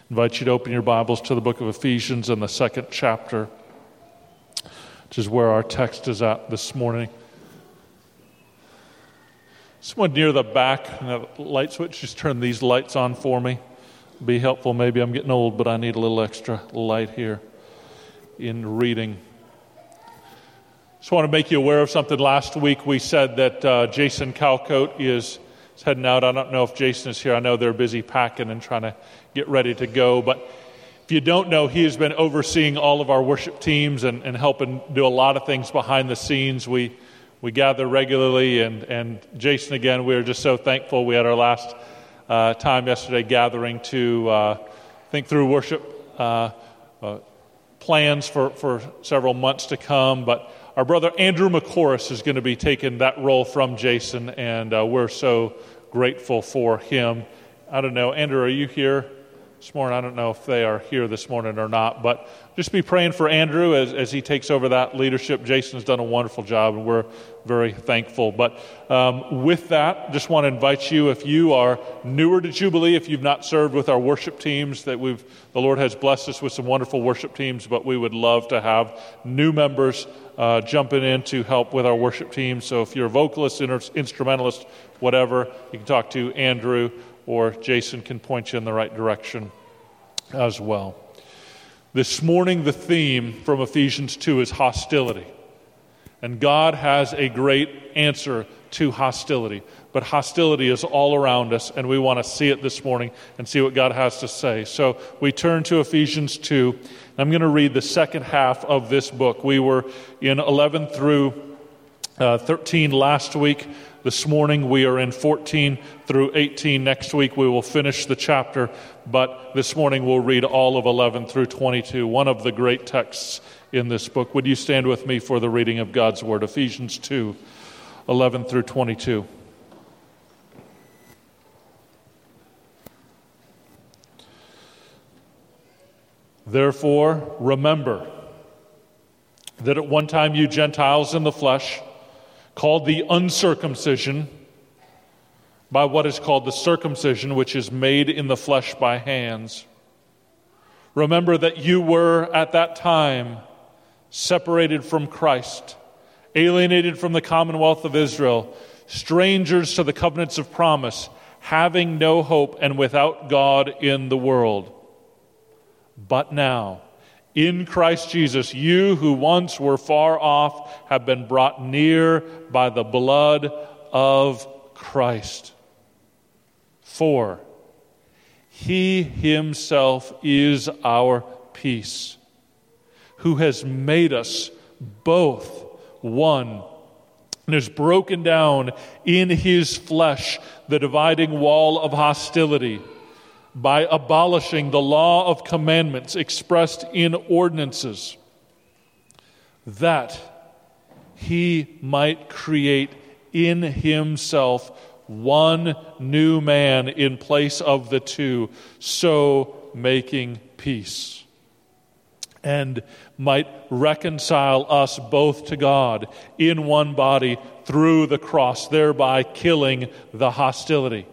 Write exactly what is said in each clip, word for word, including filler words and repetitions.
invite you to open your Bibles to the book of Ephesians in the second chapter, which is where our text is at this morning. Someone near the back, the light switch, just turn these lights on for me. Be helpful. Maybe I'm getting old, but I need a little extra light here in reading. Just want to make you aware of something. Last week we said that uh, Jason Calcote is heading out. I don't know if Jason is here. I know they're busy packing and trying to get ready to go. But if you don't know, he has been overseeing all of our worship teams and, and helping do a lot of things behind the scenes. We we gather regularly, and, and Jason, again, we are just so thankful. We had our last uh, time yesterday gathering to uh, think through worship uh, uh, plans for, for several months to come. But our brother Andrew McCorris is going to be taking that role from Jason, and uh, we're so grateful for him. I don't know, Andrew, are you here this morning? I don't know if they are here this morning or not, but just be praying for Andrew as, as he takes over that leadership. Jason's done a wonderful job, and we're very thankful. But um, with that, just want to invite you, if you are newer to Jubilee, if you've not served with our worship teams, that we've the Lord has blessed us with some wonderful worship teams, but we would love to have new members uh, jumping in to help with our worship team. So if you're a vocalist, instrumentalist, whatever, you can talk to Andrew, or Jason can point you in the right direction as well. This morning, the theme from Ephesians two is hostility. And God has a great answer to hostility. But hostility is all around us, and we want to see it this morning and see what God has to say. So we turn to Ephesians two. I'm going to read the second half of this book. We were in eleven through uh, thirteen last week. This morning we are in fourteen through eighteen. Next week we will finish the chapter, but this morning we'll read all of eleven through twenty-two, one of the great texts in this book. Would you stand with me for the reading of God's Word? Ephesians two, eleven through twenty-two. Therefore, remember that at one time you Gentiles in the flesh, called the uncircumcision by what is called the circumcision, which is made in the flesh by hands. Remember that you were at that time separated from Christ, alienated from the commonwealth of Israel, strangers to the covenants of promise, having no hope and without God in the world. But now, in Christ Jesus, you who once were far off have been brought near by the blood of Christ. For He Himself is our peace, who has made us both one, and has broken down in His flesh the dividing wall of hostility, by abolishing the law of commandments expressed in ordinances, that He might create in Himself one new man in place of the two, so making peace, and might reconcile us both to God in one body through the cross, thereby killing the hostility.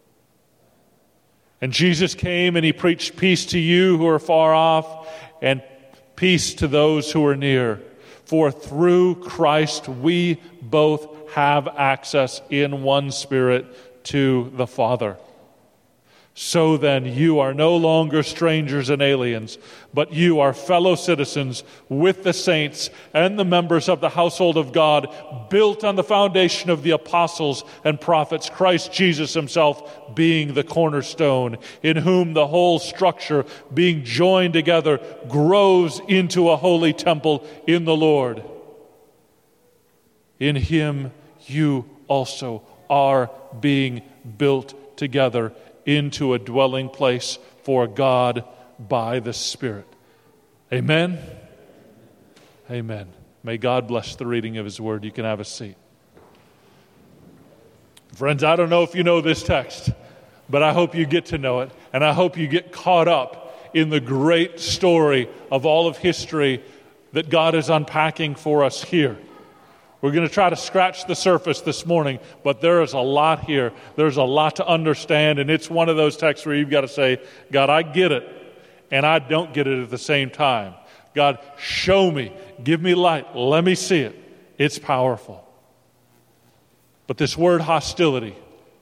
And Jesus came and He preached peace to you who are far off and peace to those who are near. For through Christ we both have access in one Spirit to the Father. So then you are no longer strangers and aliens, but you are fellow citizens with the saints and the members of the household of God, built on the foundation of the apostles and prophets, Christ Jesus Himself being the cornerstone, in whom the whole structure, being joined together, grows into a holy temple in the Lord. In Him you also are being built together into a dwelling place for God by the Spirit. Amen? Amen. May God bless the reading of His Word. You can have a seat. Friends, I don't know if you know this text, but I hope you get to know it, and I hope you get caught up in the great story of all of history that God is unpacking for us here. We're going to try to scratch the surface this morning, but there is a lot here. There's a lot to understand, and it's one of those texts where you've got to say, God, I get it. and I don't get it at the same time. God, show me. Give me light. Let me see it. It's powerful. But this word hostility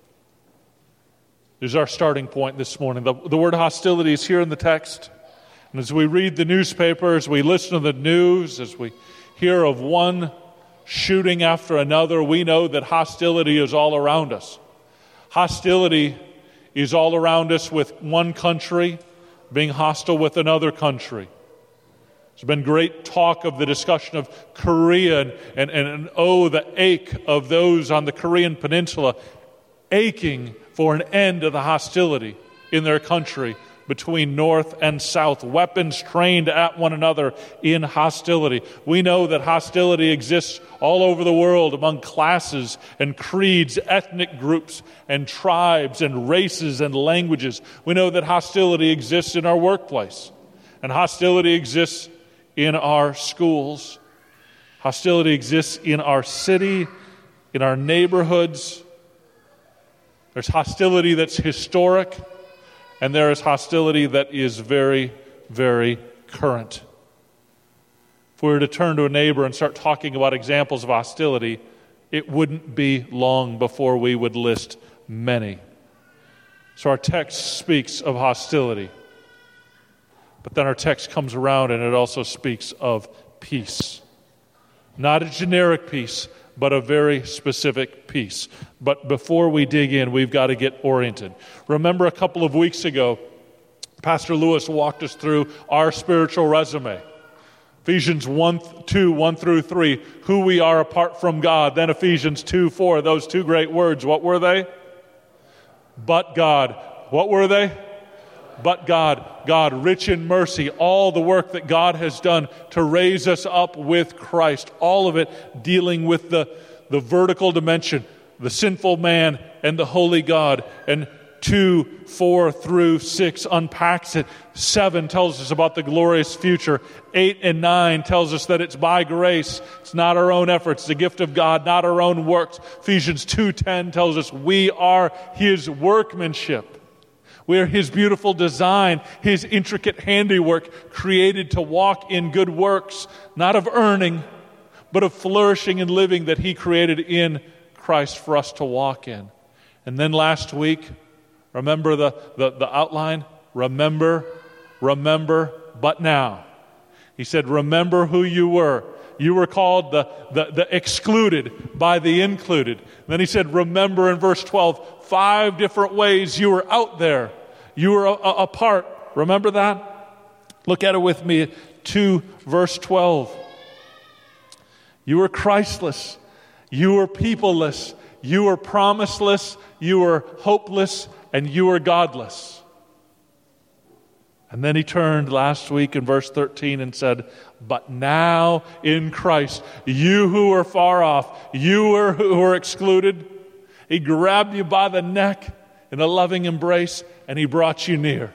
is our starting point this morning. The, the word hostility is here in the text. And as we read the newspaper, as we listen to the news, as we hear of one shooting after another, we know that hostility is all around us. Hostility is all around us with one country being hostile with another country. There's been great talk of the discussion of Korea and, and, and oh, the ache of those on the Korean peninsula aching for an end to the hostility in their country between North and South, weapons trained at one another in hostility. We know that hostility exists all over the world among classes and creeds, ethnic groups and tribes and races and languages. We know that hostility exists in our workplace, and hostility exists in our schools. Hostility exists in our city, in our neighborhoods. There's hostility that's historic, and there is hostility that is very, very current. If we were to turn to a neighbor and start talking about examples of hostility, it wouldn't be long before we would list many. So our text speaks of hostility. But then our text comes around and it also speaks of peace. Not a generic peace, but a very specific peace. But before we dig in, we've got to get oriented. Remember a couple of weeks ago, Pastor Lewis walked us through our spiritual resume. Ephesians one, two, one through three, who we are apart from God. Then Ephesians two, four, those two great words, what were they? But God. What were they? But God, God, rich in mercy, all the work that God has done to raise us up with Christ, all of it dealing with the, the vertical dimension, the sinful man and the holy God. And two, four through six unpacks it. Seven tells us about the glorious future. Eight and nine tells us that it's by grace. It's not our own efforts, it's the gift of God, not our own works. Ephesians two ten tells us we are His workmanship. We are His beautiful design, His intricate handiwork, created to walk in good works, not of earning, but of flourishing and living that He created in Christ for us to walk in. And then last week, remember the, the, the outline? Remember, remember, but now. He said, remember who you were. You were called the, the, the excluded by the included. And then he said, remember in verse twelve, five different ways you were out there. You were a, a, apart. Remember that? Look at it with me. two verse twelve. You were Christless. You were peopleless. You were promiseless. You were hopeless. And you were godless. And then he turned last week in verse thirteen and said, but now in Christ, you who were far off, you were, who were excluded, He grabbed you by the neck in a loving embrace and He brought you near.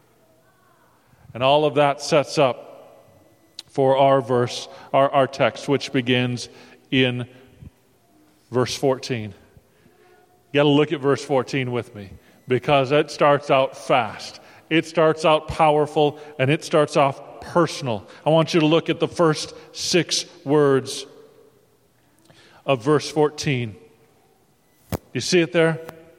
And all of that sets up for our verse, our, our text, which begins in verse fourteen. You got to look at verse fourteen with me, because it starts out fast. It starts out powerful, and it starts off personal. I want you to look at the first six words of verse fourteen. You see it there?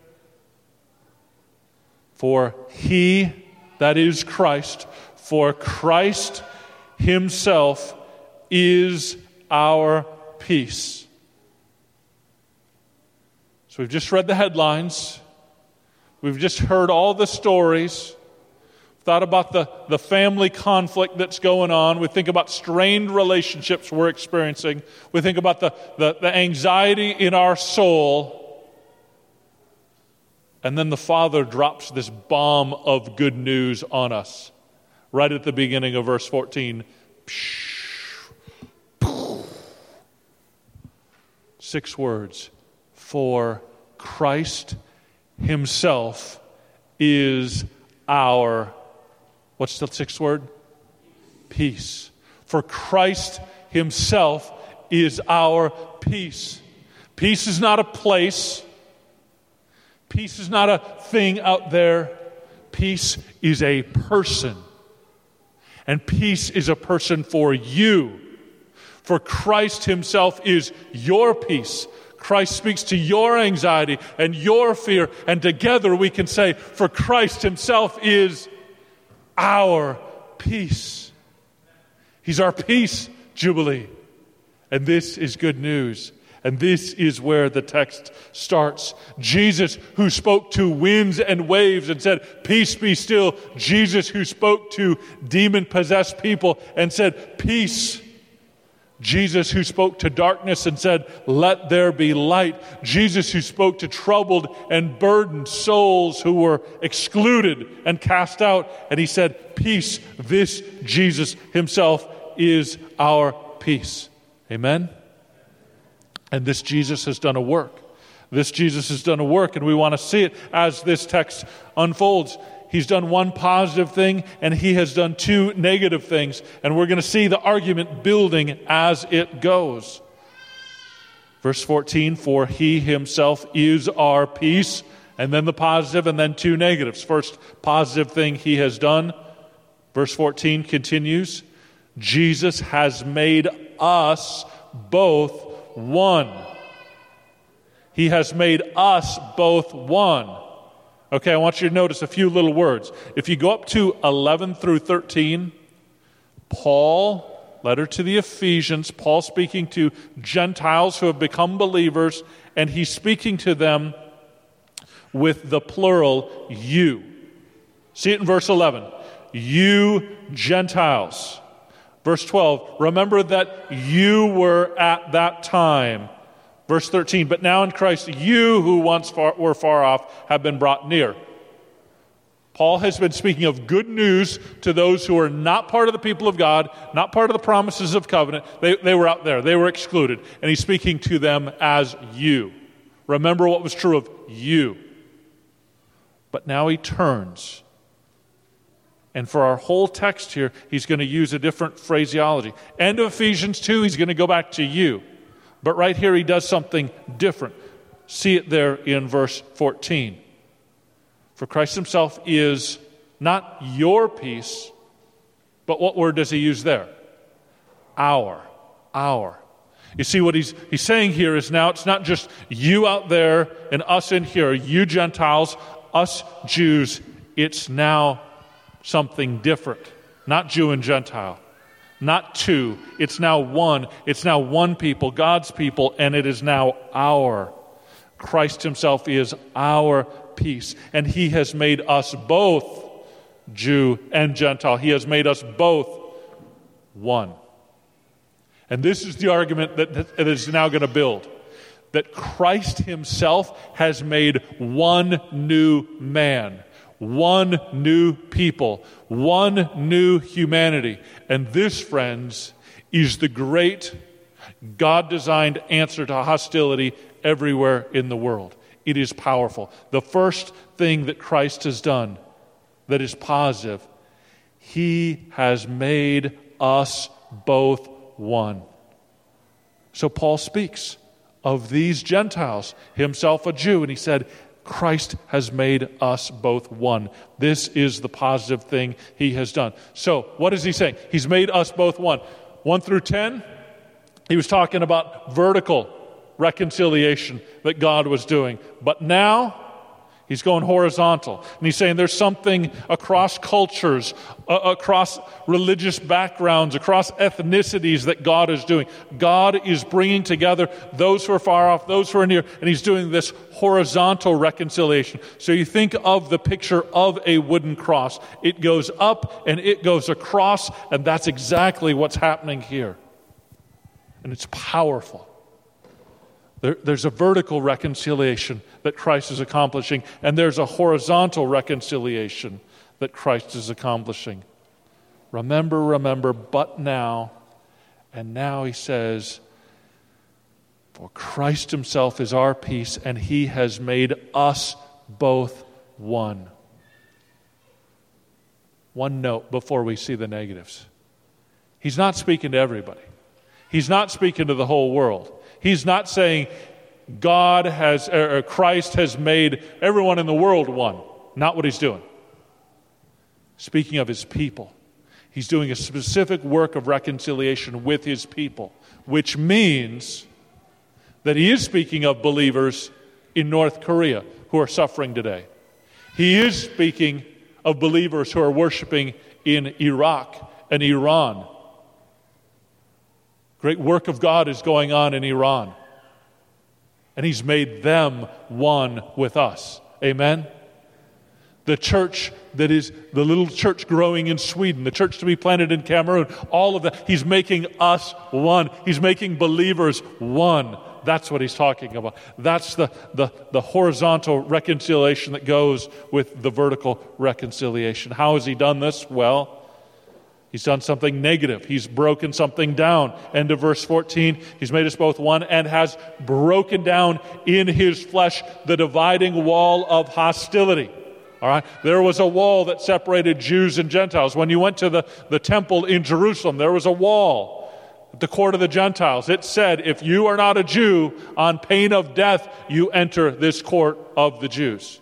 For He, that is Christ, for Christ Himself is our peace. So we've just read the headlines. We've just heard all the stories. Thought about the, the family conflict that's going on. We think about strained relationships we're experiencing. We think about the, the, the anxiety in our soul. And then the Father drops this bomb of good news on us. Right at the beginning of verse fourteen. Six words. For Christ Himself is our, what's the sixth word? Peace. For Christ Himself is our peace. Peace is not a place. Peace is not a thing out there. Peace is a person. And peace is a person for you. For Christ himself is your peace. Christ speaks to your anxiety and your fear. And together we can say, for Christ himself is our peace. He's our peace, Jubilee. And this is good news. And this is where the text starts. Jesus, who spoke to winds and waves and said, peace be still. Jesus, who spoke to demon-possessed people and said, peace. Jesus, who spoke to darkness and said, let there be light. Jesus, who spoke to troubled and burdened souls who were excluded and cast out. And he said, peace. This Jesus himself is our peace. Amen? And this Jesus has done a work. This Jesus has done a work, and we want to see it as this text unfolds. He's done one positive thing, and he has done two negative things. And we're going to see the argument building as it goes. Verse fourteen, for he himself is our peace. And then the positive, and then two negatives. First positive thing he has done. Verse fourteen continues, Jesus has made us both one. He has made us both one. Okay, I want you to notice a few little words. If you go up to eleven through thirteen, Paul, letter to the Ephesians, Paul speaking to Gentiles who have become believers, and he's speaking to them with the plural, you. See it in verse eleven. You Gentiles. Verse twelve, remember that you were at that time. Verse thirteen, but now in Christ, you who once far, were far off have been brought near. Paul has been speaking of good news to those who are not part of the people of God, not part of the promises of covenant. They, they were out there. They were excluded. And he's speaking to them as you. Remember what was true of you. But now he turns. And for our whole text here, he's going to use a different phraseology. End of Ephesians two, he's going to go back to you. But right here, he does something different. See it there in verse fourteen. For Christ himself is not your peace, but what word does he use there? Our. Our. You see what he's he's saying here is now it's not just you out there and us in here, you Gentiles, us Jews. It's now something different. Not Jew and Gentile. Not two. It's now one. It's now one people, God's people, and it is now our. Christ himself is our peace. And he has made us both Jew and Gentile. He has made us both one. And this is the argument that, that is now going to build. That Christ himself has made one new man. One new people, one new humanity. And this, friends, is the great God-designed answer to hostility everywhere in the world. It is powerful. The first thing that Christ has done that is positive, he has made us both one. So Paul speaks of these Gentiles, himself a Jew, and he said, Christ has made us both one. This is the positive thing he has done. So, what is he saying? He's made us both one. one through ten, he was talking about vertical reconciliation that God was doing. But now, he's going horizontal. And he's saying there's something across cultures, uh, across religious backgrounds, across ethnicities that God is doing. God is bringing together those who are far off, those who are near, and he's doing this horizontal reconciliation. So you think of the picture of a wooden cross. It goes up and it goes across, and that's exactly what's happening here. And it's powerful. There, there's a vertical reconciliation that Christ is accomplishing, and there's a horizontal reconciliation that Christ is accomplishing. Remember, remember, but now, and now he says, for Christ himself is our peace, and he has made us both one. One note before we see the negatives. He's not speaking to everybody. He's not speaking to the whole world. He's not saying God has, or Christ has made everyone in the world one. Not what he's doing. Speaking of his people. He's doing a specific work of reconciliation with his people, which means that he is speaking of believers in North Korea who are suffering today. He is speaking of believers who are worshiping in Iraq and Iran. Great work of God is going on in Iran. And he's made them one with us. Amen? The church that is the little church growing in Sweden, the church to be planted in Cameroon, all of that. He's making us one. He's making believers one. That's what he's talking about. That's the, the, the horizontal reconciliation that goes with the vertical reconciliation. How has he done this? Well, he's done something negative. He's broken something down. End of verse fourteen. He's made us both one and has broken down in his flesh the dividing wall of hostility. All right? There was a wall that separated Jews and Gentiles. When you went to the, the temple in Jerusalem, there was a wall at the court of the Gentiles. It said, if you are not a Jew, on pain of death, you enter this court of the Jews.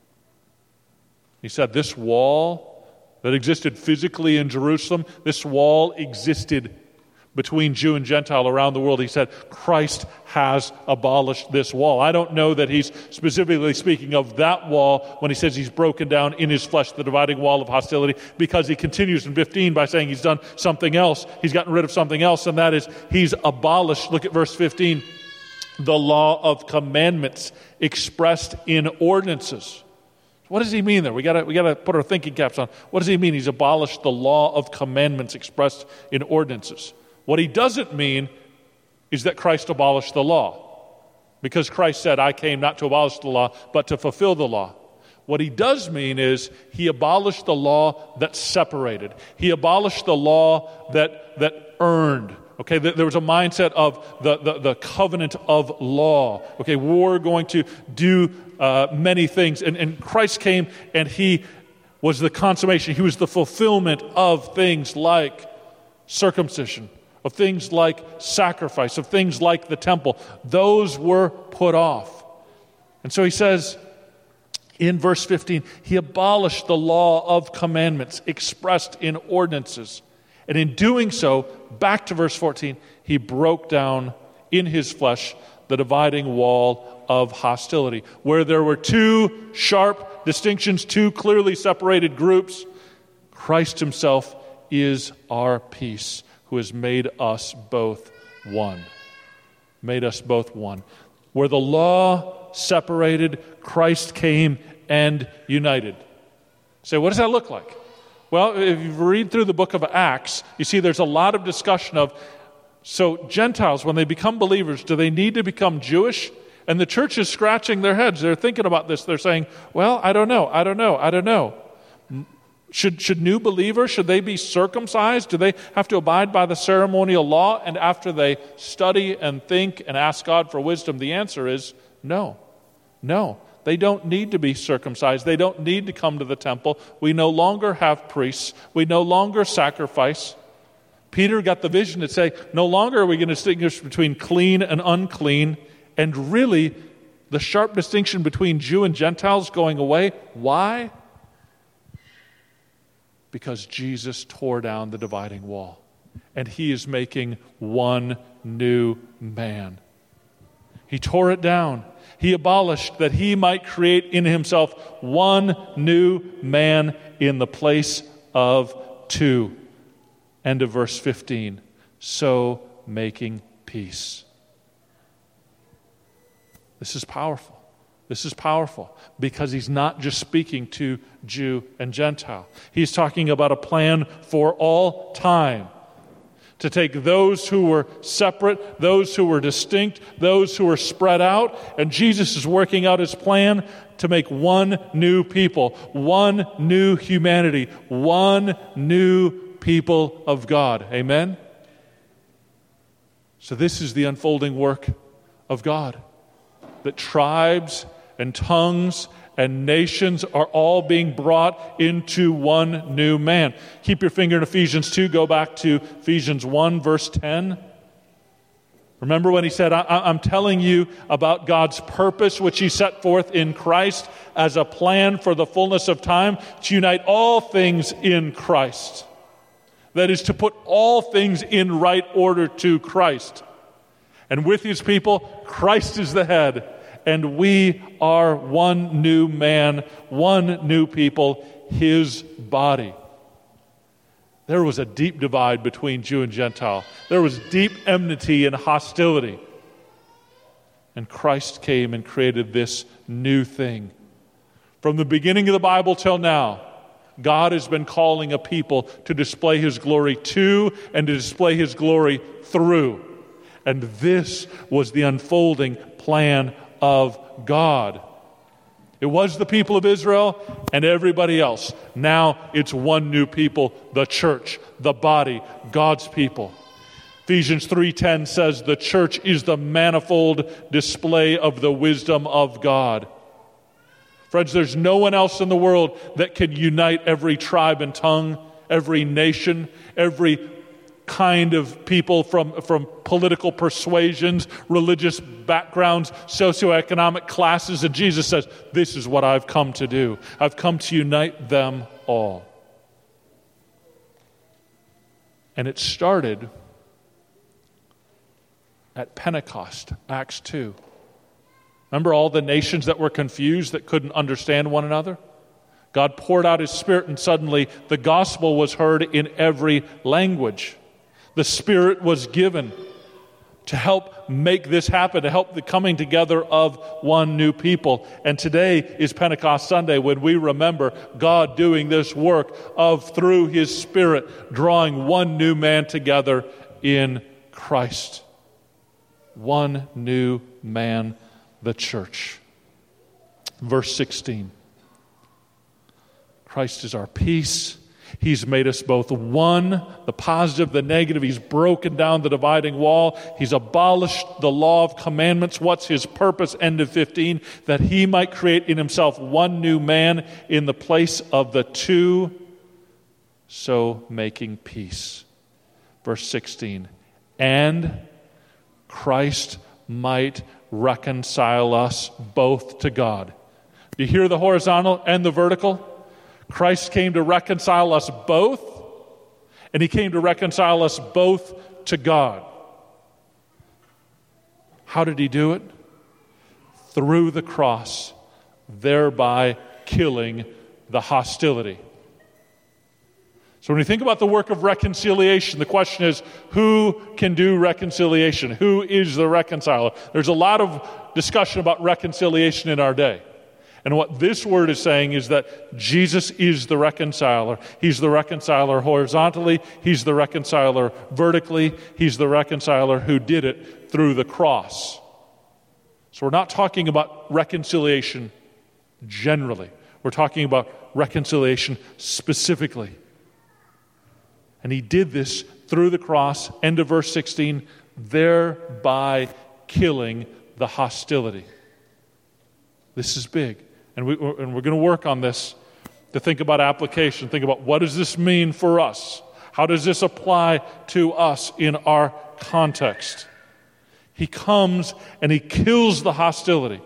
He said this wall that existed physically in Jerusalem, this wall existed between Jew and Gentile around the world. He said, Christ has abolished this wall. I don't know that he's specifically speaking of that wall when he says he's broken down in his flesh the dividing wall of hostility, because he continues in fifteen by saying he's done something else. He's gotten rid of something else, and that is he's abolished, look at verse fifteen, the law of commandments expressed in ordinances. What does he mean there? We got we got to put our thinking caps on. What does he mean? He's abolished the law of commandments expressed in ordinances. What he doesn't mean is that Christ abolished the law, because Christ said, I came not to abolish the law, but to fulfill the law. What he does mean is he abolished the law that separated. He abolished the law that that earned. Okay, there was a mindset of the, the, the covenant of law. Okay, we're going to do uh, many things. And, and Christ came and he was the consummation. He was the fulfillment of things like circumcision, of things like sacrifice, of things like the temple. Those were put off. And so he says in verse fifteen, he abolished the law of commandments expressed in ordinances. And in doing so, back to verse fourteen, he broke down in his flesh the dividing wall of hostility. Where there were two sharp distinctions, two clearly separated groups, Christ himself is our peace, who has made us both one. Made us both one. Where the law separated, Christ came and united. So what does that look like? Well, if you read through the book of Acts, you see there's a lot of discussion of, so Gentiles, when they become believers, do they need to become Jewish? And the church is scratching their heads. They're thinking about this. They're saying, well, I don't know, I don't know, I don't know. Should, should new believers, should they be circumcised? Do they have to abide by the ceremonial law? And after they study and think and ask God for wisdom, the answer is no, no. They don't need to be circumcised. They don't need to come to the temple. We no longer have priests. We no longer sacrifice. Peter got the vision to say, no longer are we going to distinguish between clean and unclean. And really, the sharp distinction between Jew and Gentiles going away. Why? Because Jesus tore down the dividing wall. And he is making one new man. He tore it down. He abolished that he might create in himself one new man in the place of two. End of verse fifteen. So making peace. This is powerful. This is powerful because he's not just speaking to Jew and Gentile. He's talking about a plan for all time. To take those who were separate, those who were distinct, those who were spread out, and Jesus is working out his plan to make one new people, one new humanity, one new people of God. Amen? So this is the unfolding work of God. That tribes and tongues and nations are all being brought into one new man. Keep your finger in Ephesians two. Go back to Ephesians one, verse ten. Remember when he said, I- I'm telling you about God's purpose, which he set forth in Christ as a plan for the fullness of time to unite all things in Christ. That is to put all things in right order to Christ. And with his people, Christ is the head, and we are one new man, one new people, his body. There was a deep divide between Jew and Gentile. There was deep enmity and hostility. And Christ came and created this new thing. From the beginning of the Bible till now, God has been calling a people to display his glory to and to display his glory through. And this was the unfolding plan of God. It was the people of Israel and everybody else. Now it's one new people, the church, the body, God's people. Ephesians three ten says the church is the manifold display of the wisdom of God. Friends, there's no one else in the world that can unite every tribe and tongue, every nation, every kind of people from, from political persuasions, religious backgrounds, socioeconomic classes. And Jesus says, this is what I've come to do. I've come to unite them all. And it started at Pentecost, Acts two. Remember all the nations that were confused, that couldn't understand one another? God poured out his Spirit, and suddenly the gospel was heard in every language. The Spirit was given to help make this happen, to help the coming together of one new people. And today is Pentecost Sunday, when we remember God doing this work of, through his Spirit, drawing one new man together in Christ. One new man, the church. Verse sixteen. Christ is our peace. He's made us both one, the positive, the negative. He's broken down the dividing wall. He's abolished the law of commandments. What's his purpose? End of fifteen. That he might create in himself one new man in the place of the two, so making peace. Verse sixteen. And Christ might reconcile us both to God. Do you hear the horizontal and the vertical? Christ came to reconcile us both, and he came to reconcile us both to God. How did he do it? Through the cross, thereby killing the hostility. So when we think about the work of reconciliation, the question is, who can do reconciliation? Who is the reconciler? There's a lot of discussion about reconciliation in our day. And what this word is saying is that Jesus is the reconciler. He's the reconciler horizontally. He's the reconciler vertically. He's the reconciler who did it through the cross. So we're not talking about reconciliation generally. We're talking about reconciliation specifically. And he did this through the cross, end of verse sixteen, thereby killing the hostility. This is big. And, we, and we're going to work on this to think about application, think about what does this mean for us? How does this apply to us in our context? He comes and he kills the hostility.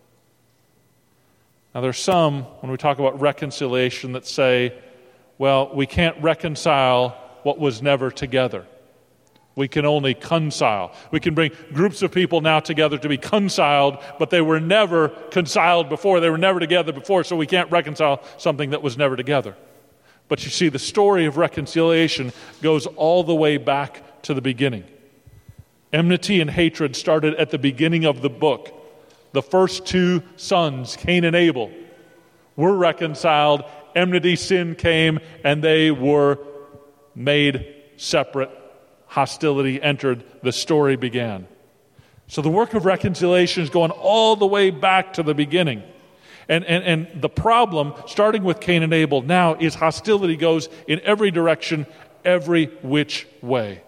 Now there's some, when we talk about reconciliation, that say, well, we can't reconcile what was never together. We can only reconcile. We can bring groups of people now together to be reconciled, but they were never reconciled before. They were never together before, so we can't reconcile something that was never together. But you see, the story of reconciliation goes all the way back to the beginning. Enmity and hatred started at the beginning of the book. The first two sons, Cain and Abel, were reconciled. Enmity, sin came, and they were made separate. Hostility entered. The story began. So the work of reconciliation is going all the way back to the beginning. And, and, and the problem, starting with Cain and Abel now, is hostility goes in every direction, every which way.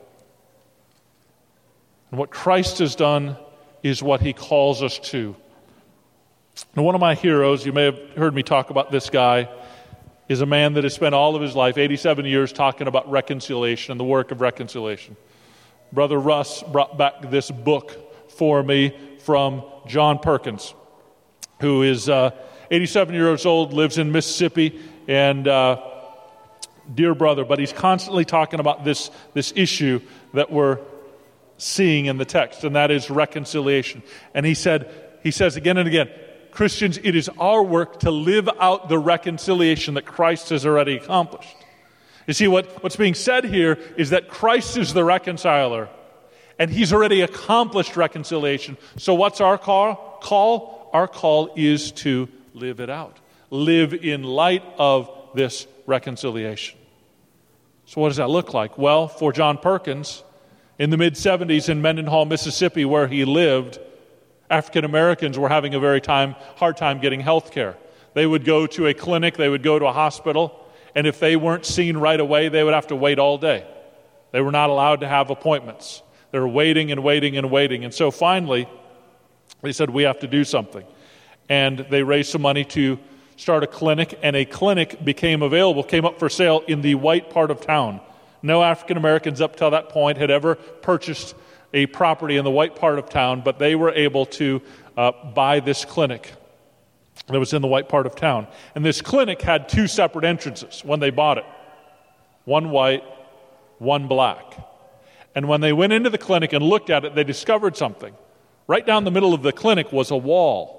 And what Christ has done is what he calls us to. Now, one of my heroes, you may have heard me talk about this guy, is a man that has spent all of his life, eighty-seven years, talking about reconciliation and the work of reconciliation. Brother Russ brought back this book for me from John Perkins, who is uh, eighty-seven years old, lives in Mississippi, and uh, dear brother, but he's constantly talking about this, this issue that we're seeing in the text, and that is reconciliation. And he said, he says again and again, Christians, it is our work to live out the reconciliation that Christ has already accomplished. You see, what, what's being said here is that Christ is the reconciler, and he's already accomplished reconciliation. So what's our call? Call? Our call is to live it out. Live in light of this reconciliation. So what does that look like? Well, for John Perkins, in the mid-seventies in Mendenhall, Mississippi, where he lived, African Americans were having a very time, hard time getting health care. They would go to a clinic, they would go to a hospital, and if they weren't seen right away, they would have to wait all day. They were not allowed to have appointments. They were waiting and waiting and waiting. And so finally, they said, we have to do something. And they raised some money to start a clinic, and a clinic became available, came up for sale in the white part of town. No African Americans up till that point had ever purchased a property in the white part of town, but they were able to uh, buy this clinic that was in the white part of town. And this clinic had two separate entrances when they bought it. One white, one black. And when they went into the clinic and looked at it, they discovered something. Right down the middle of the clinic was a wall.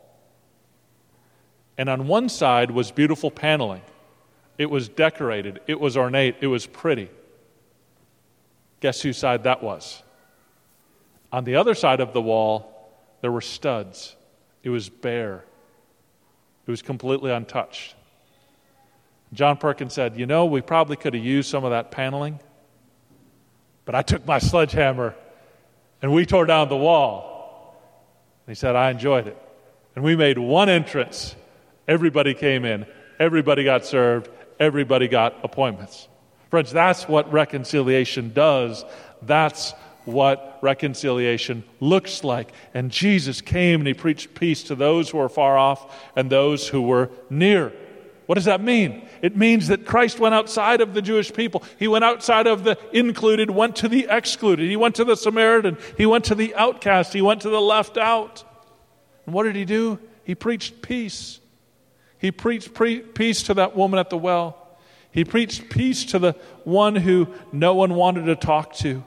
And on one side was beautiful paneling. It was decorated. It was ornate. It was pretty. Guess whose side that was? On the other side of the wall, there were studs. It was bare. It was completely untouched. John Perkins said, you know, we probably could have used some of that paneling, but I took my sledgehammer and we tore down the wall. And he said, I enjoyed it. And we made one entrance. Everybody came in. Everybody got served. Everybody got appointments. Friends, that's what reconciliation does. That's what reconciliation looks like. And Jesus came and he preached peace to those who were far off and those who were near. What does that mean? It means that Christ went outside of the Jewish people. He went outside of the included, went to the excluded. He went to the Samaritan. He went to the outcast. He went to the left out. And what did he do? He preached peace. He preached pre- peace to that woman at the well. He preached peace to the one who no one wanted to talk to.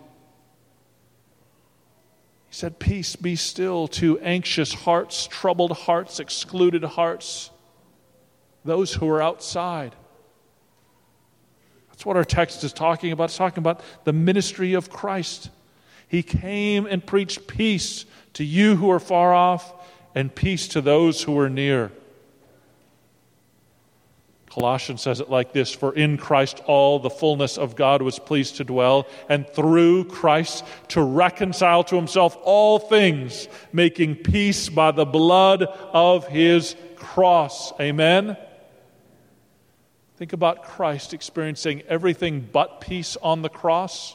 He said, peace, be still to anxious hearts, troubled hearts, excluded hearts, those who are outside. That's what our text is talking about. It's talking about the ministry of Christ. He came and preached peace to you who are far off and peace to those who are near. Colossians says it like this, for in Christ all the fullness of God was pleased to dwell, and through Christ to reconcile to himself all things, making peace by the blood of his cross. Amen? Think about Christ experiencing everything but peace on the cross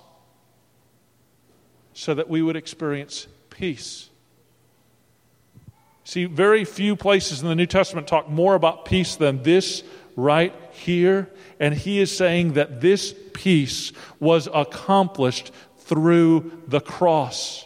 so that we would experience peace. See, very few places in the New Testament talk more about peace than this right here. And he is saying that this peace was accomplished through the cross.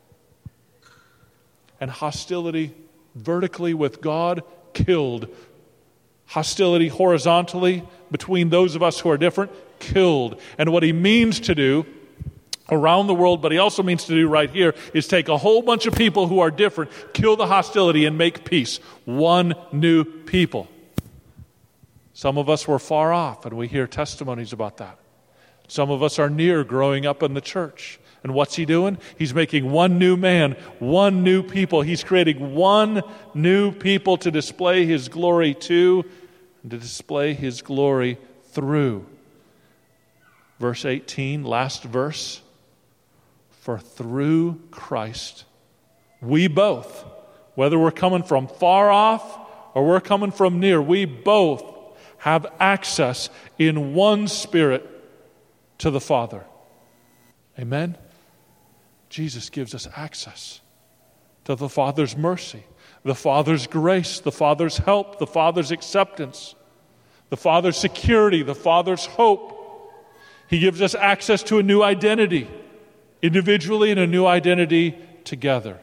And hostility vertically with God killed. Hostility horizontally between those of us who are different killed. And what he means to do around the world, but he also means to do right here, is take a whole bunch of people who are different, kill the hostility, and make peace. One new people. Some of us were far off, and we hear testimonies about that. Some of us are near, growing up in the church. And what's he doing? He's making one new man, one new people. He's creating one new people to display his glory to, and to display his glory through. Verse eighteen, last verse. For through Christ, we both, whether we're coming from far off or we're coming from near, we both have access in one Spirit to the Father. Amen? Jesus gives us access to the Father's mercy, the Father's grace, the Father's help, the Father's acceptance, the Father's security, the Father's hope. He gives us access to a new identity, individually, and a new identity together.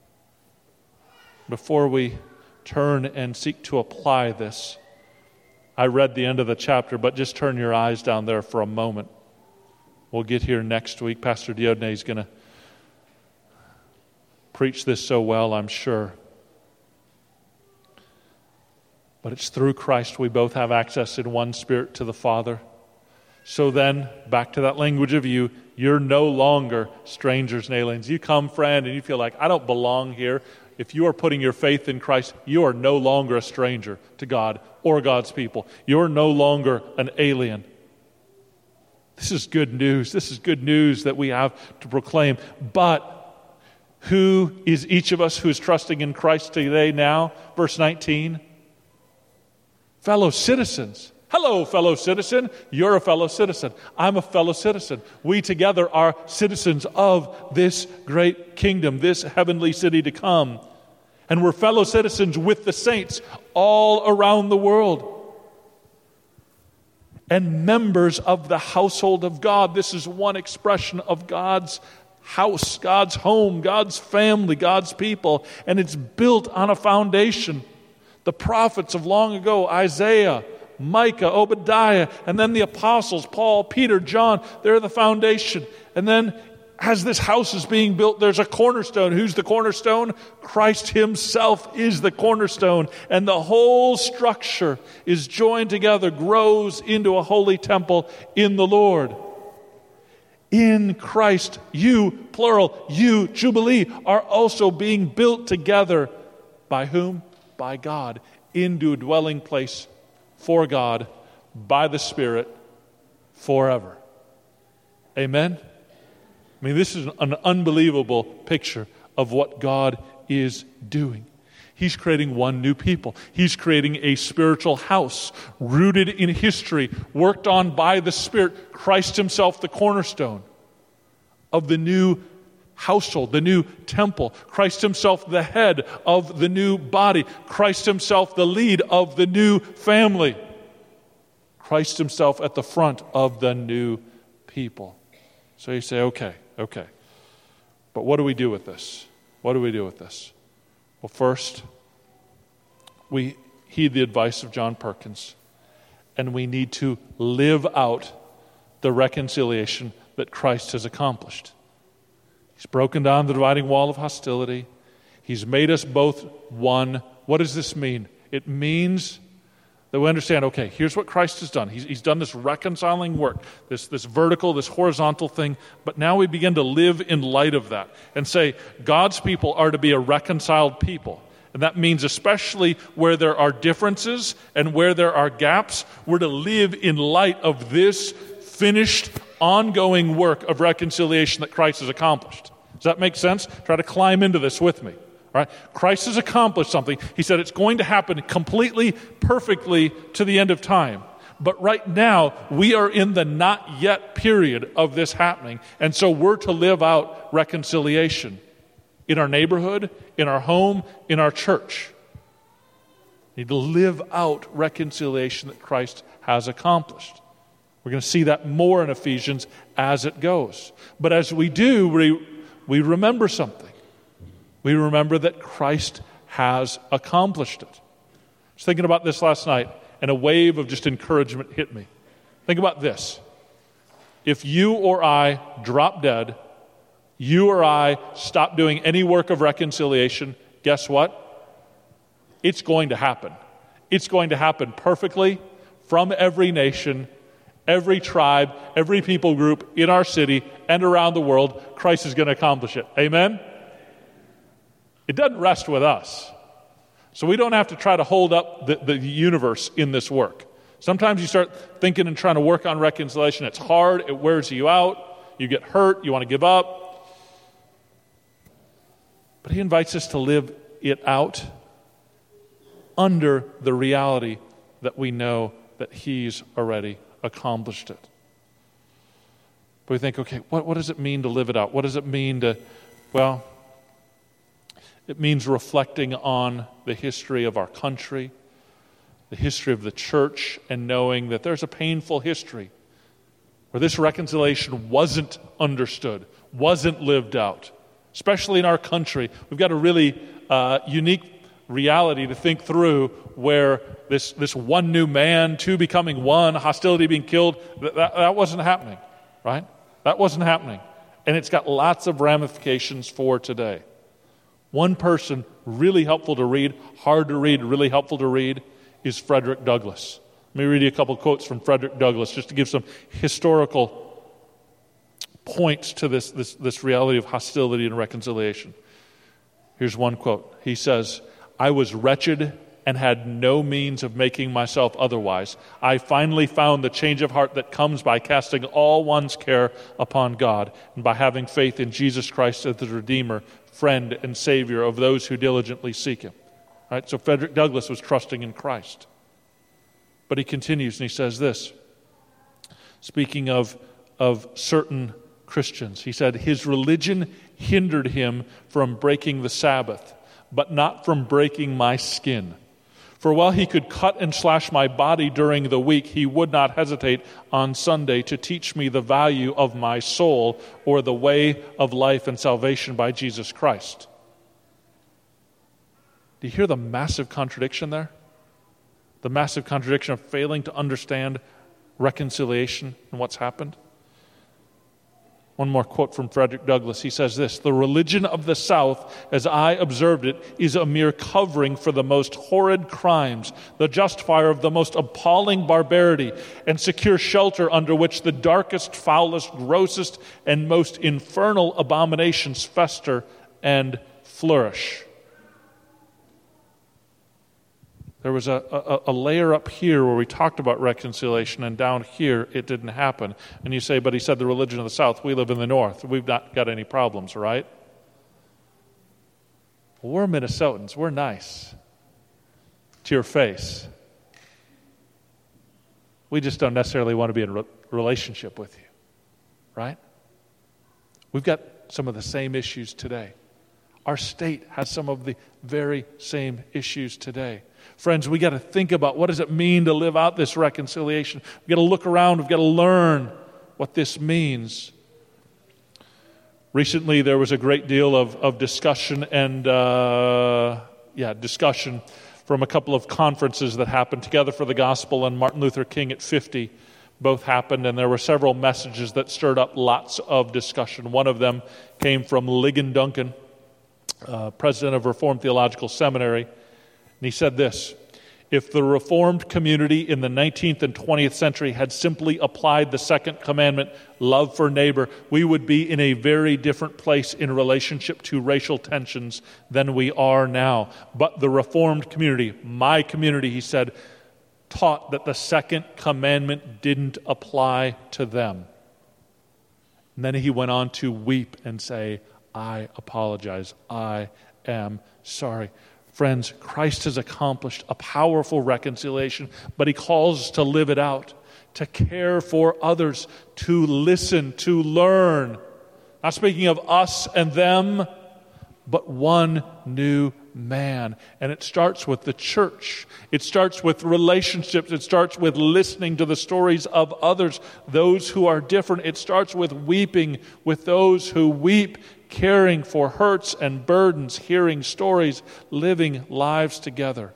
Before we turn and seek to apply this, I read the end of the chapter, but just turn your eyes down there for a moment. We'll get here next week. Pastor Diodne is going to preach this so well, I'm sure. But it's through Christ we both have access in one Spirit to the Father. So then, back to that language of you, you're no longer strangers and aliens. You come, friend, and you feel like, I don't belong here. If you are putting your faith in Christ, you are no longer a stranger to God or God's people. You're no longer an alien. This is good news. This is good news that we have to proclaim. But who is each of us who is trusting in Christ today now? Verse nineteen. Fellow citizens. Hello, fellow citizen. You're a fellow citizen. I'm a fellow citizen. We together are citizens of this great kingdom, this heavenly city to come. And we're fellow citizens with the saints all around the world. And members of the household of God. This is one expression of God's house, God's home, God's family, God's people. And it's built on a foundation. The prophets of long ago, Isaiah, Micah, Obadiah, and then the apostles, Paul, Peter, John, they're the foundation. And then as this house is being built, there's a cornerstone. Who's the cornerstone? Christ himself is the cornerstone. And the whole structure is joined together, grows into a holy temple in the Lord. In Christ, you, plural, you, Jubilee, are also being built together. By whom? By God, into a dwelling place for God, by the Spirit, forever. Amen? I mean, this is an unbelievable picture of what God is doing. He's creating one new people. He's creating a spiritual house rooted in history, worked on by the Spirit, Christ himself the cornerstone of the new household, the new temple. Christ himself the head of the new body. Christ himself the lead of the new family. Christ himself at the front of the new people. So you say, okay, okay. But what do we do with this? What do we do with this? Well, first, we heed the advice of John Perkins, and we need to live out the reconciliation that Christ has accomplished. He's broken down the dividing wall of hostility. He's made us both one. What does this mean? It means that we understand, okay, here's what Christ has done. He's, he's done this reconciling work, this, this vertical, this horizontal thing, but now we begin to live in light of that and say God's people are to be a reconciled people. And that means especially where there are differences and where there are gaps, we're to live in light of this finished, ongoing work of reconciliation that Christ has accomplished. Does that make sense? Try to climb into this with me. All right? Christ has accomplished something. He said it's going to happen completely, perfectly to the end of time. But right now, we are in the not yet period of this happening. And so we're to live out reconciliation in our neighborhood, in our home, in our church. We need to live out reconciliation that Christ has accomplished. We're going to see that more in Ephesians as it goes. But as we do, we, we remember something. We remember that Christ has accomplished it. I was thinking about this last night, and a wave of just encouragement hit me. Think about this. If you or I drop dead, you or I stop doing any work of reconciliation, guess what? It's going to happen. It's going to happen perfectly from every nation, every tribe, every people group in our city and around the world. Christ is going to accomplish it. Amen? It doesn't rest with us. So we don't have to try to hold up the, the universe in this work. Sometimes you start thinking and trying to work on reconciliation. It's hard. It wears you out. You get hurt. You want to give up. But he invites us to live it out under the reality that we know that he's already accomplished it. But we think, okay, what, what does it mean to live it out? What does it mean to, well, it means reflecting on the history of our country, the history of the church, and knowing that there's a painful history where this reconciliation wasn't understood, wasn't lived out. Especially in our country, we've got a really uh, unique reality to think through where this, this one new man, two becoming one, hostility being killed, that, that, that wasn't happening, right? That wasn't happening. And it's got lots of ramifications for today. One person, really helpful to read, hard to read, really helpful to read, is Frederick Douglass. Let me read you a couple quotes from Frederick Douglass just to give some historical points to this, this, this reality of hostility and reconciliation. Here's one quote. He says, "I was wretched and had no means of making myself otherwise. I finally found the change of heart that comes by casting all one's care upon God and by having faith in Jesus Christ as the Redeemer, friend, and Savior of those who diligently seek Him." All right, so Frederick Douglass was trusting in Christ. But he continues and he says this, speaking of, of certain Christians. He said, "His religion hindered him from breaking the Sabbath, but not from breaking my skin. For while he could cut and slash my body during the week, he would not hesitate on Sunday to teach me the value of my soul or the way of life and salvation by Jesus Christ." Do you hear the massive contradiction there? The massive contradiction of failing to understand reconciliation and what's happened? One more quote from Frederick Douglass. He says this, "The religion of the South, as I observed it, is a mere covering for the most horrid crimes, the justifier of the most appalling barbarity, and secure shelter under which the darkest, foulest, grossest, and most infernal abominations fester and flourish." There was a, a, a layer up here where we talked about reconciliation, and down here it didn't happen. And you say, but he said the religion of the South, we live in the North. We've not got any problems, right? Well, we're Minnesotans. We're nice. To your face. We just don't necessarily want to be in a re- relationship with you, right? We've got some of the same issues today. Our state has some of the very same issues today. Friends, we got to think about what does it mean to live out this reconciliation. We've got to look around. We've got to learn what this means. Recently, there was a great deal of, of discussion and, uh, yeah, discussion from a couple of conferences that happened, Together for the Gospel and Martin Luther King at fifty. Both happened, and there were several messages that stirred up lots of discussion. One of them came from Ligon Duncan, uh, president of Reformed Theological Seminary. And he said this, "If the Reformed community in the nineteenth and twentieth century had simply applied the second commandment, love for neighbor, we would be in a very different place in relationship to racial tensions than we are now. But the Reformed community, my community," he said, "taught that the second commandment didn't apply to them." And then he went on to weep and say, "I apologize. I am sorry." Friends, Christ has accomplished a powerful reconciliation, but He calls us to live it out, to care for others, to listen, to learn. Not speaking of us and them, but one new man. And it starts with the church. It starts with relationships. It starts with listening to the stories of others, those who are different. It starts with weeping with those who weep, caring for hurts and burdens, hearing stories, living lives together.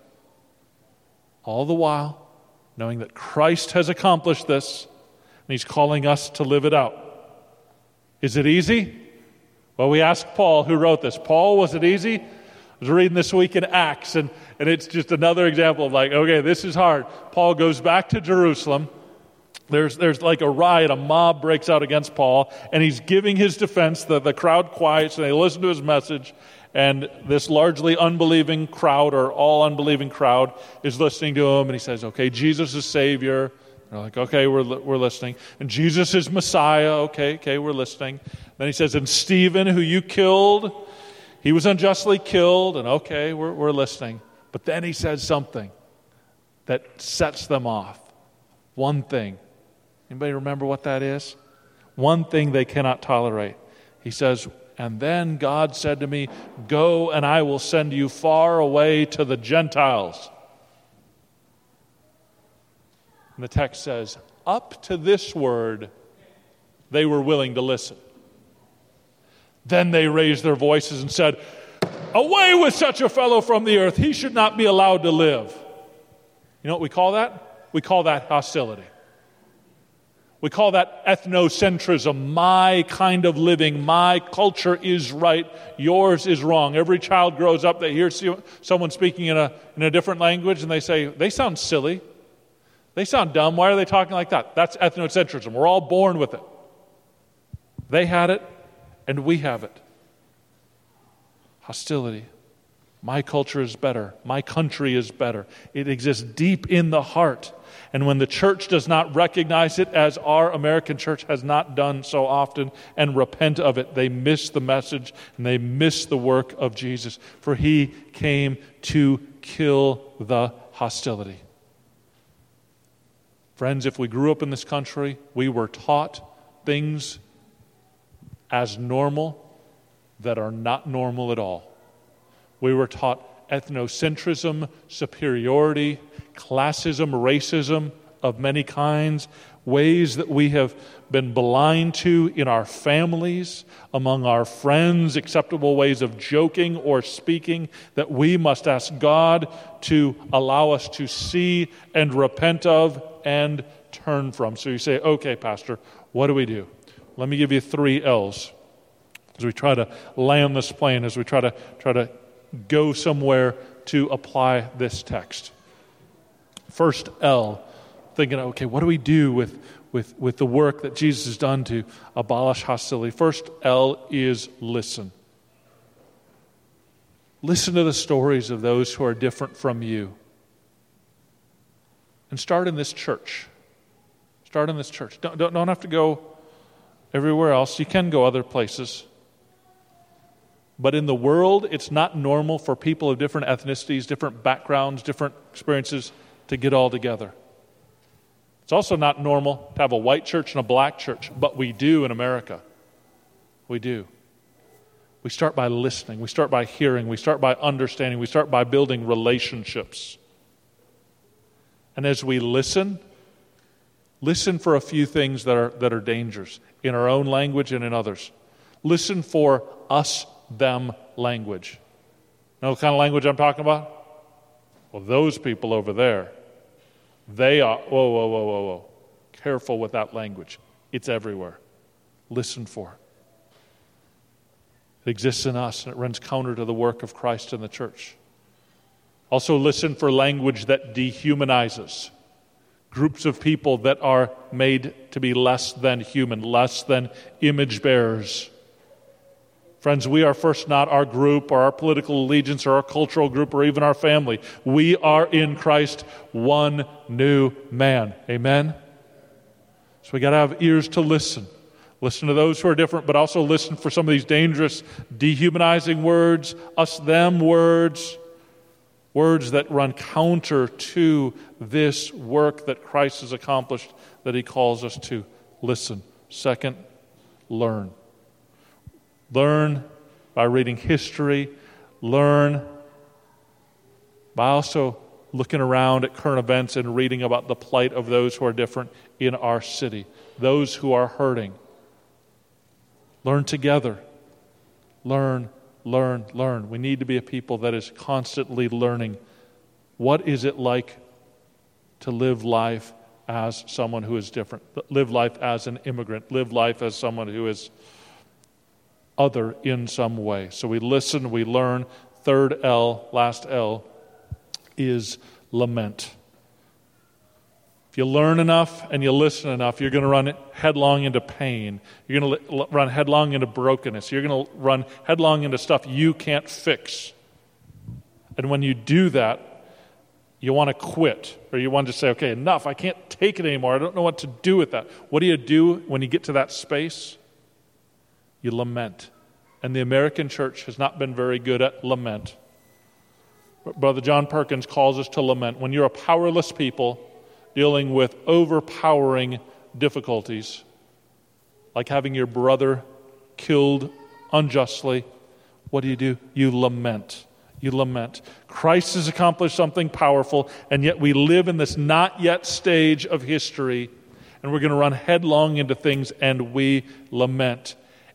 All the while, knowing that Christ has accomplished this, and He's calling us to live it out. Is it easy? Well, we asked Paul, who wrote this. Paul, was it easy? I was reading this week in Acts, and, and it's just another example of like, okay, this is hard. Paul goes back to Jerusalem. There's there's like a riot, a mob breaks out against Paul, and he's giving his defense. The, the crowd quiets, and they listen to his message, and this largely unbelieving crowd, or all unbelieving crowd, is listening to him, and he says, okay, Jesus is Savior. They're like, okay, we're we're listening. And Jesus is Messiah. Okay, okay, we're listening. Then he says, and Stephen, who you killed, he was unjustly killed, and okay, we're we're listening. But then he says something that sets them off. One thing. Anybody remember what that is? One thing they cannot tolerate. He says, and then God said to me, go and I will send you far away to the Gentiles. And the text says, up to this word, they were willing to listen. Then they raised their voices and said, Away with such a fellow from the earth. He should not be allowed to live. You know what we call that? We call that hostility. We call that ethnocentrism. My kind of living, my culture is right, yours is wrong. Every child grows up, they hear someone speaking in a, in a different language, and they say, they sound silly. They sound dumb. Why are they talking like that? That's ethnocentrism. We're all born with it. They had it, and we have it. Hostility. My culture is better. My country is better. It exists deep in the heart. And when the church does not recognize it, as our American church has not done so often, and repent of it, they miss the message and they miss the work of Jesus. For he came to kill the hostility. Friends, if we grew up in this country, we were taught things as normal that are not normal at all. We were taught ethnocentrism, superiority, classism, racism of many kinds, ways that we have been blind to in our families, among our friends, acceptable ways of joking or speaking that we must ask God to allow us to see and repent of and turn from. So you say, okay, Pastor, what do we do? Let me give you three L's as we try to land this plane, as we try to try to go somewhere to apply this text. First L, thinking, okay, what do we do with, with, with the work that Jesus has done to abolish hostility? First L is listen. Listen to the stories of those who are different from you. And start in this church. Start in this church. Don't, don't, don't have to go everywhere else. You can go other places. But in the world, it's not normal for people of different ethnicities, different backgrounds, different experiences to get all together. It's also not normal to have a white church and a black church, but we do in America. We do. We start by listening. We start by hearing. We start by understanding. We start by building relationships. And as we listen, listen for a few things that are that are dangerous in our own language and in others. Listen for us, them language. Know what kind of language I'm talking about? Well, those people over there, they are, whoa, whoa, whoa, whoa, whoa. Careful with that language. It's everywhere. Listen for it. It exists in us, and it runs counter to the work of Christ in the church. Also listen for language that dehumanizes. Groups of people that are made to be less than human, less than image bearers. Friends, we are first not our group or our political allegiance or our cultural group or even our family. We are in Christ one new man. Amen? So we got to have ears to listen. Listen to those who are different, but also listen for some of these dangerous, dehumanizing words, us-them words, words that run counter to this work that Christ has accomplished that he calls us to. Listen. Second, learn. Learn by reading history. Learn by also looking around at current events and reading about the plight of those who are different in our city, those who are hurting. Learn together. Learn, learn, learn. We need to be a people that is constantly learning. What is it like to live life as someone who is different? Live life as an immigrant. Live life as someone who is other in some way. So we listen, we learn. Third L, last L, is lament. If you learn enough and you listen enough, you're going to run headlong into pain. You're going to run headlong into brokenness. You're going to run headlong into stuff you can't fix. And when you do that, you want to quit, or you want to say, okay, enough, I can't take it anymore. I don't know what to do with that. What do you do when you get to that space? You lament. And the American church has not been very good at lament. Brother John Perkins calls us to lament. When you're a powerless people dealing with overpowering difficulties, like having your brother killed unjustly, what do you do? You lament. You lament. Christ has accomplished something powerful, and yet we live in this not yet stage of history, and we're going to run headlong into things, and we lament.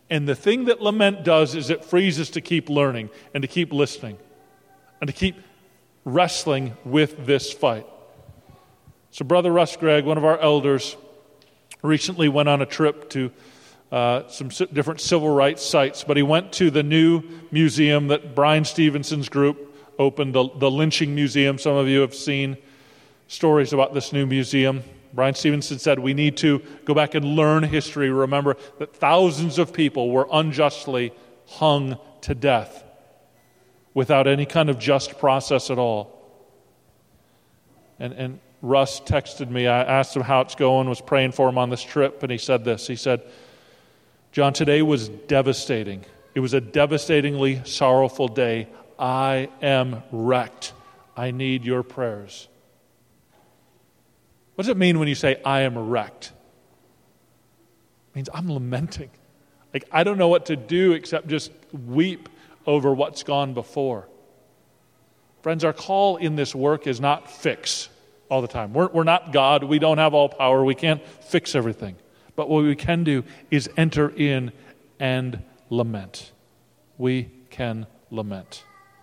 And the thing that lament does is it frees us to keep learning and to keep listening and to keep wrestling with this fight. So Brother Russ Gregg, one of our elders, recently went on a trip to uh, some different civil rights sites, but he went to the new museum that Brian Stevenson's group opened, the, the Lynching Museum. Some of you have seen stories about this new museum. Brian Stevenson said we need to go back and learn history. Remember that thousands of people were unjustly hung to death without any kind of just process at all. And, and Russ texted me. I asked him how it's going, was praying for him on this trip, and he said this. He said, John, today was devastating. It was a devastatingly sorrowful day. I am wrecked. I need your prayers. What does it mean when you say, I am wrecked? It means I'm lamenting. Like, I don't know what to do except just weep over what's gone before. Friends, our call in this work is not fix all the time. We're, we're not God. We don't have all power. We can't fix everything. But what we can do is enter in and lament. We can lament.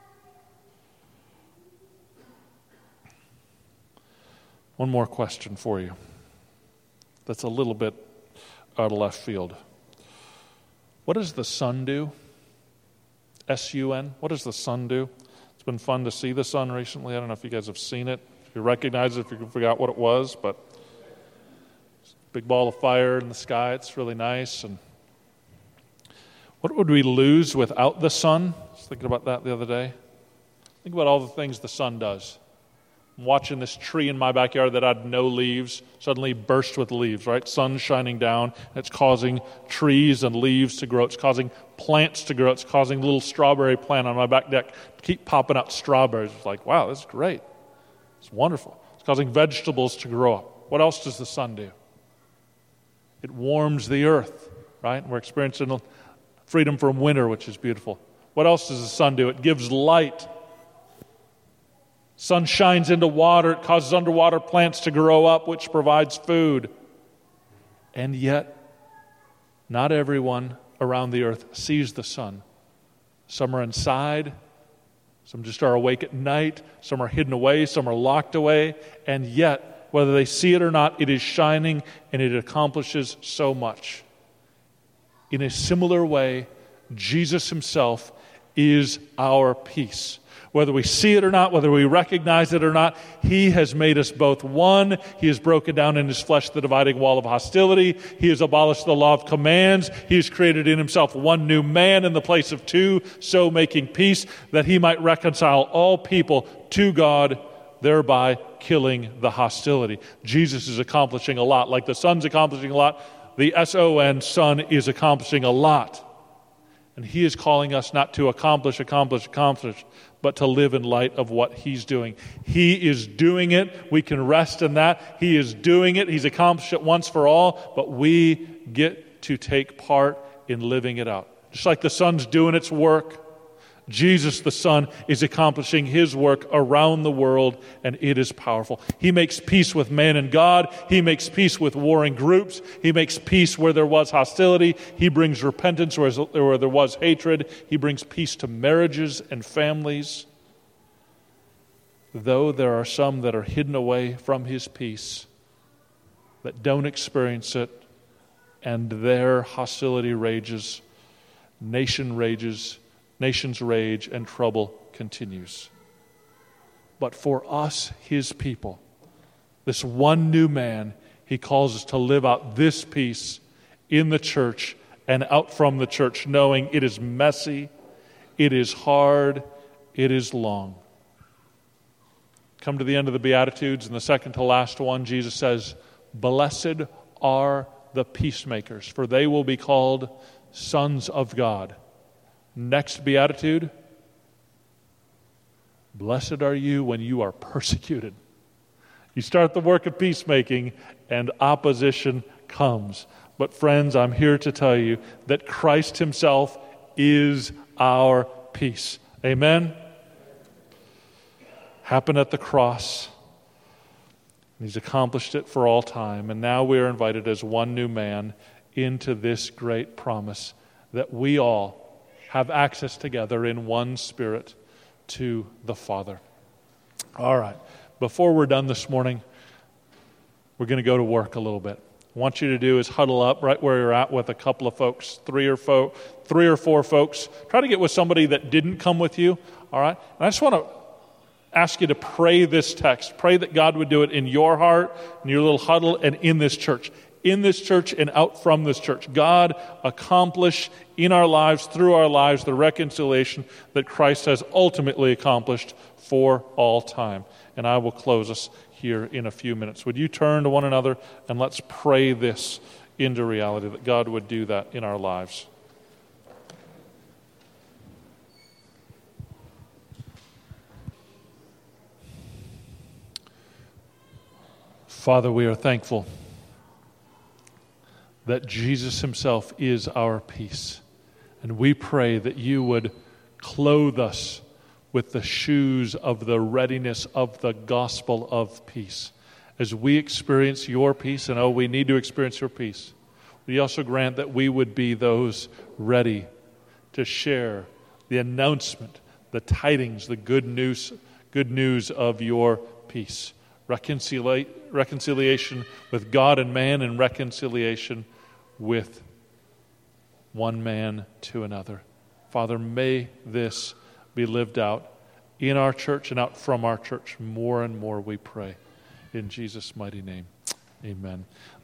One more question for you that's a little bit out of left field. What does the sun do? S U N. What does the sun do? It's been fun to see the sun recently. I don't know if you guys have seen it. If you recognize it, if you forgot what it was, but it's a big ball of fire in the sky. It's really nice. And what would we lose without the sun? I was thinking about that the other day. Think about all the things the sun does. I'm watching this tree in my backyard that had no leaves suddenly burst with leaves, right? Sun shining down. It's causing trees and leaves to grow. It's causing plants to grow. It's causing a little strawberry plant on my back deck to keep popping out strawberries. It's like, wow, this is great. It's wonderful. It's causing vegetables to grow up. What else does the sun do? It warms the earth, right? We're experiencing freedom from winter, which is beautiful. What else does the sun do? It gives light. Sun shines into water. It causes underwater plants to grow up, which provides food. And yet, not everyone around the earth sees the sun. Some are inside. Some just are awake at night. Some are hidden away. Some are locked away. And yet, whether they see it or not, it is shining and it accomplishes so much. In a similar way, Jesus himself is our peace. Whether we see it or not, whether we recognize it or not, he has made us both one. He has broken down in his flesh the dividing wall of hostility. He has abolished the law of commands. He has created in himself one new man in the place of two, so making peace that he might reconcile all people to God, thereby killing the hostility. Jesus is accomplishing a lot. Like the sun's accomplishing a lot, the S O N, Son, is accomplishing a lot. And he is calling us not to accomplish, accomplish, accomplish, but to live in light of what he's doing. He is doing it. We can rest in that. He is doing it. He's accomplished it once for all, but we get to take part in living it out. Just like the sun's doing its work, Jesus the Son is accomplishing his work around the world, and it is powerful. He makes peace with man and God. He makes peace with warring groups. He makes peace where there was hostility. He brings repentance where there was hatred. He brings peace to marriages and families. Though there are some that are hidden away from his peace, that don't experience it, and their hostility rages, nation rages, nation's rage and trouble continues. But for us, his people, this one new man, he calls us to live out this peace in the church and out from the church, knowing it is messy, it is hard, it is long. Come to the end of the Beatitudes, and the second to last one, Jesus says, "Blessed are the peacemakers, for they will be called sons of God." Next beatitude, blessed are you when you are persecuted. You start the work of peacemaking and opposition comes. But friends, I'm here to tell you that Christ himself is our peace. Amen? Happened at the cross. He's accomplished it for all time. And now we are invited as one new man into this great promise that we all have access together in one Spirit to the Father. All right. Before we're done this morning, we're going to go to work a little bit. What I want you to do is huddle up right where you're at with a couple of folks, three or fo- three or four folks. Try to get with somebody that didn't come with you, all right? And I just want to ask you to pray this text. Pray that God would do it in your heart, in your little huddle, and in this church. In this church and out from this church. God accomplish in our lives, through our lives, the reconciliation that Christ has ultimately accomplished for all time. And I will close us here in a few minutes. Would you turn to one another and let's pray this into reality, that God would do that in our lives. Father, we are thankful that Jesus himself is our peace. And we pray that you would clothe us with the shoes of the readiness of the gospel of peace. As we experience your peace, and oh, we need to experience your peace, we also grant that we would be those ready to share the announcement, the tidings, the good news, good news of your peace. Reconcilia- reconciliation with God and man, and reconciliation with one man to another. Father, may this be lived out in our church and out from our church more and more, we pray. In Jesus' mighty name, amen.